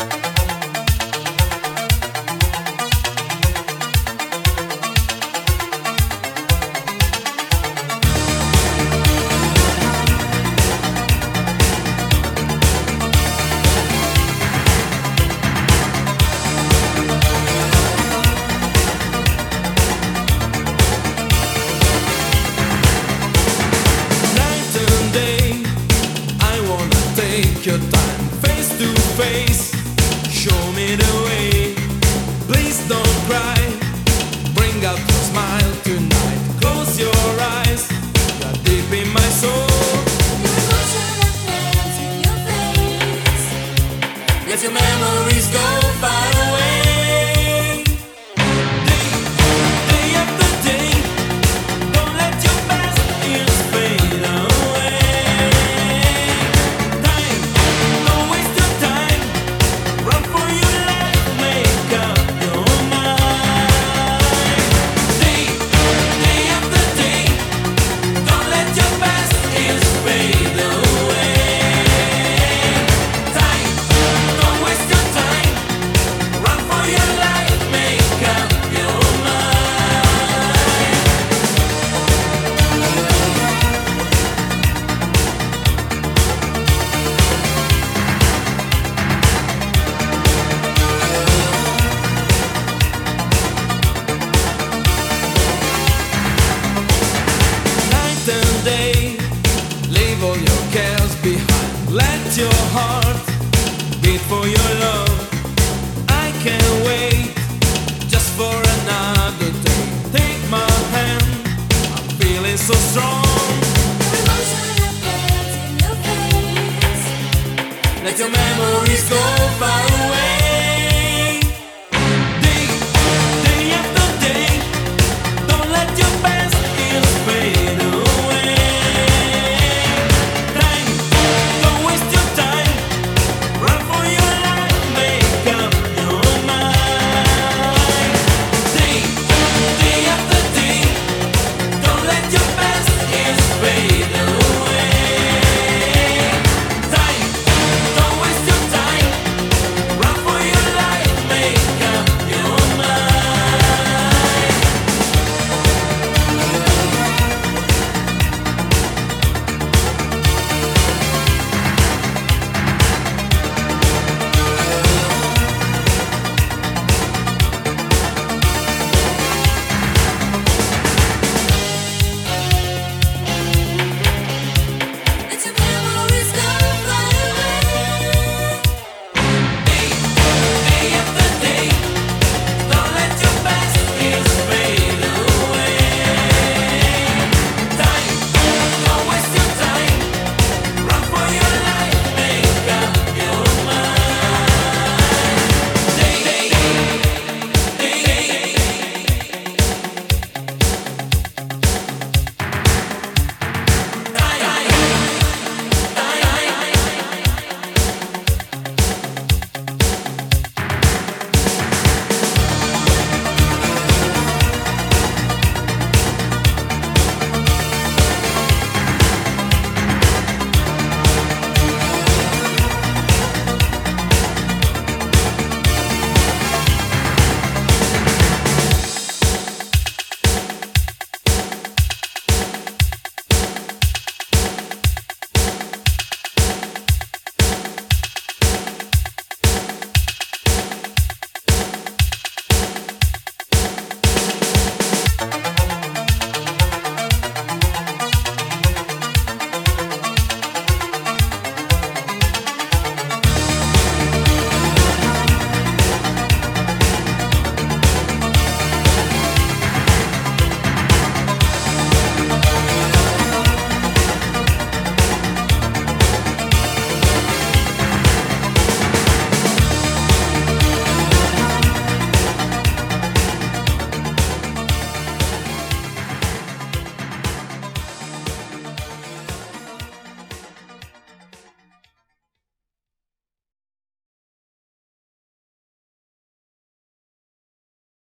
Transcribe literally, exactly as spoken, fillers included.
Take your time, face to face. Show me the way. Please don't cry. Bring out your smile tonight. Close your eyes. You're deep in my soul. Your emotional hands in your face. Let your memories go far away. Day, day after day. Don't let your past years fade away. Day, leave all your cares behind. Let your heart beat for your love. I can't wait just for another day. Take my hand, I'm feeling so strong. Your emotional hands in your face. Let your memories go far away.